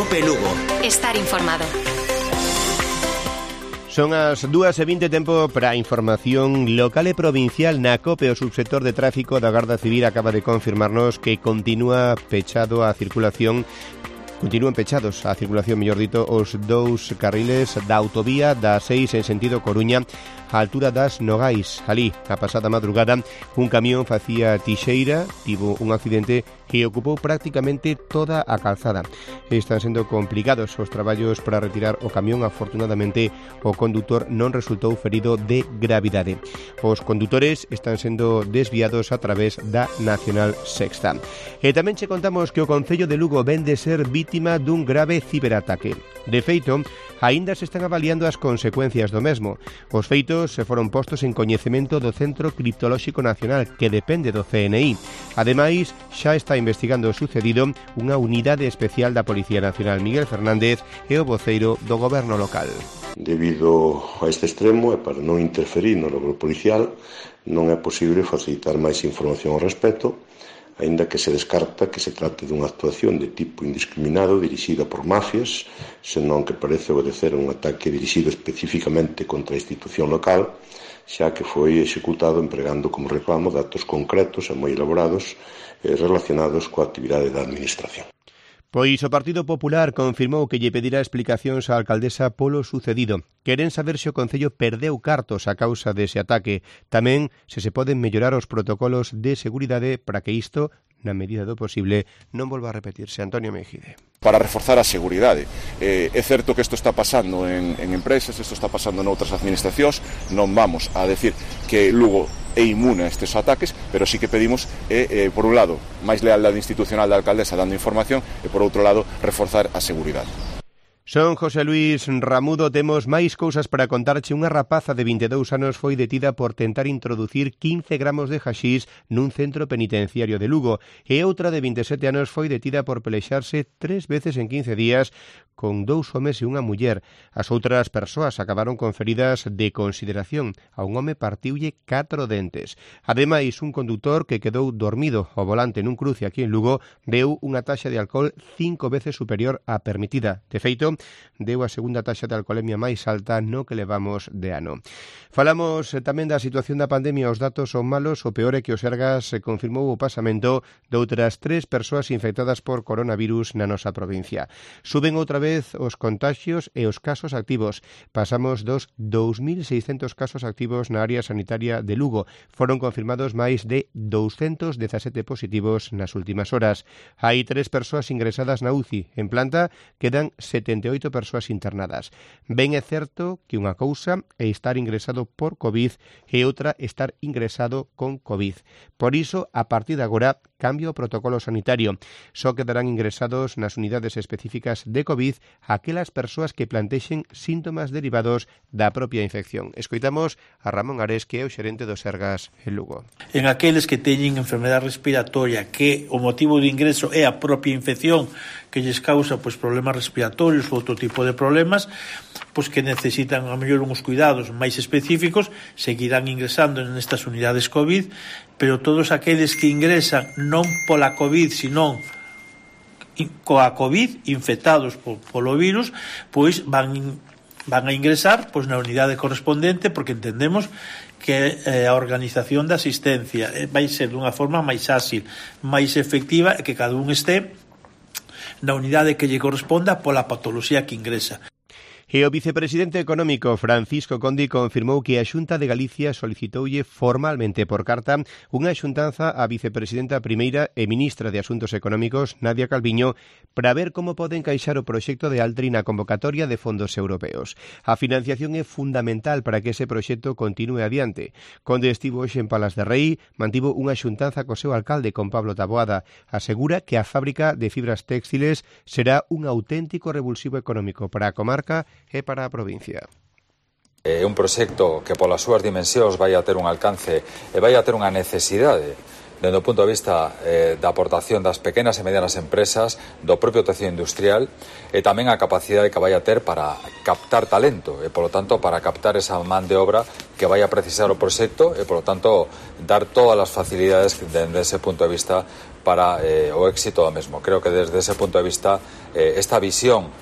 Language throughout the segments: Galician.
COPE Lugo. Estar informado. Son as 2:20, tempo para a información local e provincial na COPE. O subsector de tráfico da Garda Civil acaba de confirmarnos que continúan pechados a circulación, mellor dito, os dous carriles da autovía da 6 en sentido Coruña, á altura das Nogais. Alí, a pasada madrugada, un camión facía tixeira, tivo un accidente que ocupou prácticamente toda a calzada. Están sendo complicados os traballos para retirar o camión. Afortunadamente, o condutor non resultou ferido de gravidade. Os condutores están sendo desviados a través da Nacional Sexta. E tamén che contamos que o Concello de Lugo ven de ser vítima dun grave ciberataque. De feito, aínda se están avaliando as consecuencias do mesmo. Os feitos se foron postos en coñecemento do Centro Criptolóxico Nacional, que depende do CNI. Ademais, xa está investigando o sucedido unha unidade especial da Policía Nacional. Miguel Fernández é o voceiro do goberno local. Debido a este extremo e para non interferir no logro policial, non é posible facilitar máis información ao respecto, aínda que se descarta que se trate dunha actuación de tipo indiscriminado dirixida por mafias, senón que parece obedecer a un ataque dirixido especificamente contra a institución local, xa que foi executado empregando como reclamo datos concretos e moi elaborados relacionados coa actividade da Administración. Pois o Partido Popular confirmou que lle pedirá explicacións á alcaldesa polo sucedido. Queren saber se o Concello perdeu cartos a causa dese ataque. Tamén se poden mellorar os protocolos de seguridade para que isto, na medida do posible, non volva a repetirse. Antonio Mejide. Para reforzar a seguridade. É certo que isto está pasando en empresas, isto está pasando noutras administracións, non vamos a decir que Lugo é inmune a estes ataques, pero sí que pedimos, por un lado, máis lealdade institucional da alcaldesa dando información e, por outro lado, reforzar a seguridade. Son José Luis Ramudo. Temos máis cousas para contarche. Unha rapaza de 22 anos foi detida por tentar introducir 15 gramos de haxís nun centro penitenciario de Lugo, e outra de 27 anos foi detida por pelexarse 3 veces en 15 días con 2 homes e unha muller. As outras persoas acabaron con feridas de consideración. A un home partiulle 4 dentes. Ademais, un condutor que quedou dormido ao volante nun cruce aquí en Lugo deu unha taxa de alcohol 5 veces superior á permitida. De feito, deu a segunda taxa de alcoholemia máis alta no que levamos de ano. Falamos tamén da situación da pandemia. Os datos son malos. O peor é que o Sergas confirmou o pasamento de outras 3 persoas infectadas por coronavirus na nosa provincia. Suben outra vez os contagios e os casos activos. Pasamos dos 2.600 casos activos na área sanitaria de Lugo. Foron confirmados máis de 217 positivos nas últimas horas. Hai 3 persoas ingresadas na UCI. En planta quedan 78 persoas internadas. Ben é certo que unha cousa é estar ingresado por COVID e outra estar ingresado con COVID. Por iso, a partir de agora, cambia o protocolo sanitario. Só quedarán ingresados nas unidades específicas de COVID aquelas persoas que plantexen síntomas derivados da propia infección. Escoitamos a Ramón Ares, que é o xerente do Sergas en Lugo. En aqueles que teñen enfermedade respiratoria, que o motivo de ingreso é a propia infección que lles causa problemas respiratorios ou outro tipo de problemas, que necesitan a mellor uns cuidados máis específicos, seguirán ingresando nestas unidades COVID, pero todos aqueles que ingresan non pola COVID, senón coa COVID, infectados polo virus, van a ingresar na unidade correspondente, porque entendemos que a organización da asistencia vai ser dunha forma máis áxil, máis efectiva, e que cada un este na unidade que lle corresponda pola patoloxía que ingresa. E o vicepresidente económico Francisco Conde confirmou que a Xunta de Galicia solicitoulle formalmente por carta unha xuntanza á vicepresidenta primeira e ministra de Asuntos Económicos, Nadia Calviño, para ver como pode encaixar o proxecto de Altri na convocatoria de fondos europeos. A financiación é fundamental para que ese proxecto continue adiante. Conde estivo hoxe en Palas de Rei, mantivo unha xuntanza co seu alcalde, con Pablo Taboada. Asegura que a fábrica de fibras textiles será un auténtico revulsivo económico para a comarca e para a provincia. É un proxecto que polas súas dimensións vai a ter un alcance e vai a ter unha necesidade dende o punto de vista da aportación das pequenas e medianas empresas, do propio tecido industrial e tamén a capacidade que vai a ter para captar talento e, polo tanto, para captar esa man de obra que vai a precisar o proxecto e, polo tanto, dar todas as facilidades dende ese punto de vista para o éxito do mesmo. Creo que desde ese punto de vista esta visión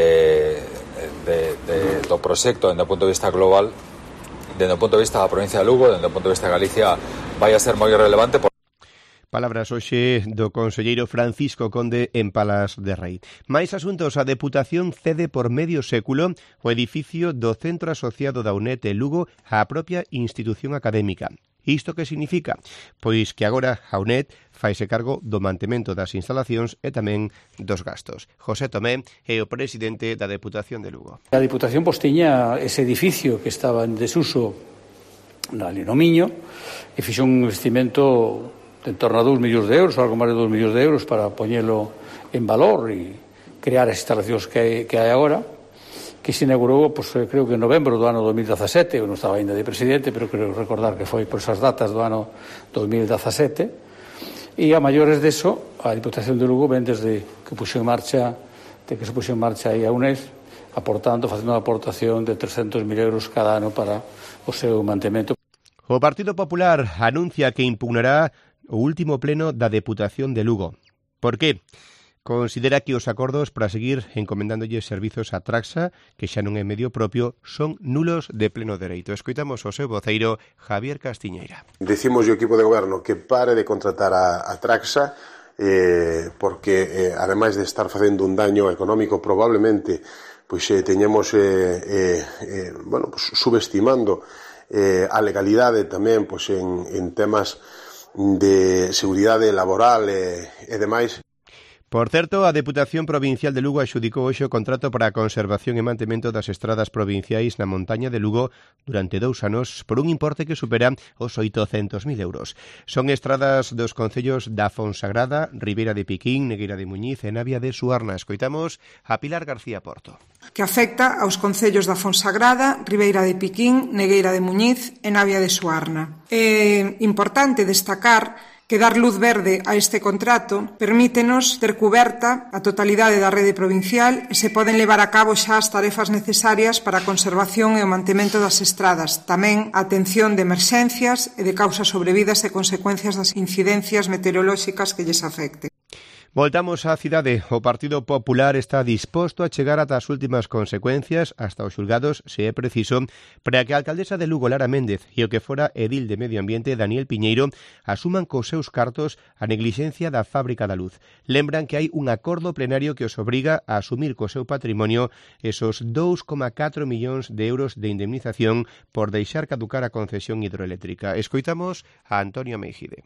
do proxecto dende o punto de vista global, dende o punto de vista da provincia de Lugo, dende o punto de vista de Galicia, vai a ser moi relevante. Palabras hoxe do conselleiro Francisco Conde en Palas de Rei. Mais asuntos, a Deputación cede por medio século o edificio do Centro Asociado da UNED de Lugo á propia institución académica. Isto que significa? Pois que agora a UNED faise cargo do mantemento das instalacións e tamén dos gastos. José Tomé é o presidente da Deputación de Lugo. A Deputación tiña ese edificio que estaba en desuso no Miño e fixo un investimento en torno a 2 millóns de euros, algo máis de 2 millóns de euros para poñelo en valor e crear as instalacións que hai agora, que se inaugurou, creo que en novembro do ano 2017, eu non estaba ainda de presidente, pero creo recordar que foi por esas datas do ano 2017, e a maiores deso, a Diputación de Lugo ven desde que se puxo en marcha aí a UNED, facendo unha aportación de 300.000 euros cada ano para o seu mantemento. O Partido Popular anuncia que impugnará o último pleno da Deputación de Lugo. Por qué? Considera que os acordos para seguir encomendándolle servizos a Traxa, que xa non é medio propio, son nulos de pleno dereito. Escoitamos o seu voceiro, Javier Castiñeira. Decimos ao equipo de goberno que pare de contratar a Traxa, porque ademais de estar facendo un daño económico, probablemente teñamos subestimando a legalidade tamén en temas de seguridade laboral e demais. Por certo, a Deputación Provincial de Lugo adxudicou hoxe o contrato para a conservación e mantemento das estradas provinciais na montaña de Lugo durante 2 anos por un importe que supera os 800.000 euros. Son estradas dos concellos da Fonsagrada, Ribeira de Piquín, Negueira de Muñiz e Navia de Suarna. Escoitamos a Pilar García Porto. Que afecta aos concellos da Fonsagrada, Ribeira de Piquín, Negueira de Muñiz e Navia de Suarna. É importante destacar que dar luz verde a este contrato permítenos ter cuberta a totalidade da rede provincial e se poden levar a cabo xa as tarefas necesarias para a conservación e o mantemento das estradas, tamén a atención de emerxencias e de causas sobrevidas e consecuencias das incidencias meteorolóxicas que lles afecten. Voltamos á cidade. O Partido Popular está disposto a chegar ata as últimas consecuencias, hasta os xulgados, se é preciso, para que a alcaldesa de Lugo, Lara Méndez, e o que fora edil de Medio Ambiente, Daniel Piñeiro, asuman cos seus cartos a neglixencia da Fábrica da Luz. Lembran que hai un acordo plenario que os obriga a asumir co seu patrimonio esos 2,4 millóns de euros de indemnización por deixar caducar a concesión hidroeléctrica. Escoitamos a Antonio Meijide.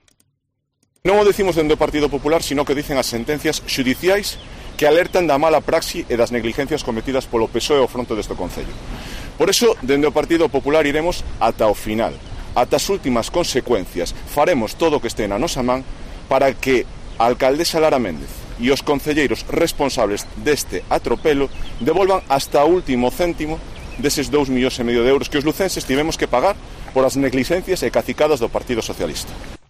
Non o decimos dende o Partido Popular, sino que dicen as sentencias xudiciais que alertan da mala praxi e das negligencias cometidas polo PSOE ao fronte deste Concello. Por iso, dende o Partido Popular iremos ata o final, ata as últimas consecuencias. Faremos todo o que este na nosa man para que a alcaldesa Lara Méndez e os concelleiros responsables deste atropelo devolvan hasta o último céntimo deses 2,5 millóns de euros que os lucenses tivemos que pagar por as negligencias e cacicadas do Partido Socialista.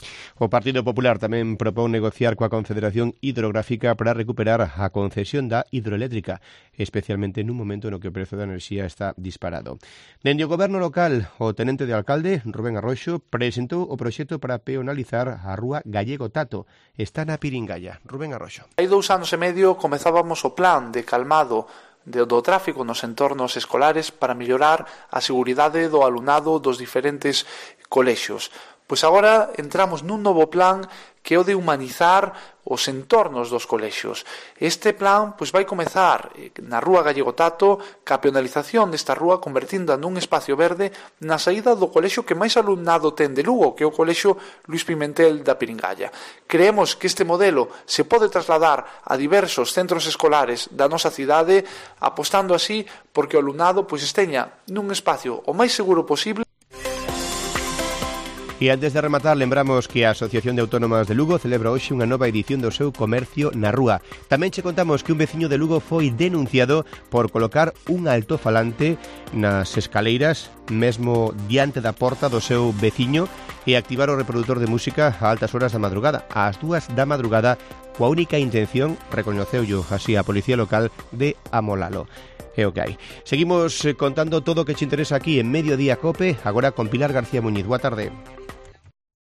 O Partido Popular tamén propón negociar coa Confederación Hidrográfica para recuperar a concesión da hidroeléctrica, especialmente nun momento no que o prezo da enerxía está disparado. Dende o goberno local, o tenente de alcalde, Rubén Arroxo, presentou o proxecto para peonalizar a rúa Gallego Tato. Está na Piringalla. Rubén Arroxo. Hai 2 anos e medio comezábamos o plan de calmado do tráfico nos entornos escolares para mellorar a seguridade do alumnado dos diferentes colexios. Pois agora entramos nun novo plan que é o de humanizar os entornos dos colexios. Este plan vai comezar na rúa Gallego Tato ca peonalización desta rúa convertinda nun espacio verde na saída do colexio que máis alumnado ten de Lugo, que é o colexio Luís Pimentel da Piringalla. Creemos que este modelo se pode trasladar a diversos centros escolares da nosa cidade, apostando así porque o alumnado esteña nun espacio o máis seguro posible. E antes de rematar, lembramos que a Asociación de Autónomas de Lugo celebra hoxe unha nova edición do seu comercio na rúa. Tamén che contamos que un veciño de Lugo foi denunciado por colocar un altofalante nas escaleiras, mesmo diante da porta do seu veciño, e activar o reproductor de música a altas horas da madrugada, ás 2 da madrugada, coa única intención, recoñeceulle así a Policía Local, de amolalo. É o que hai. Seguimos contando todo o que che interesa aquí en Mediodía Cope, agora con Pilar García Muñiz. Boa tarde.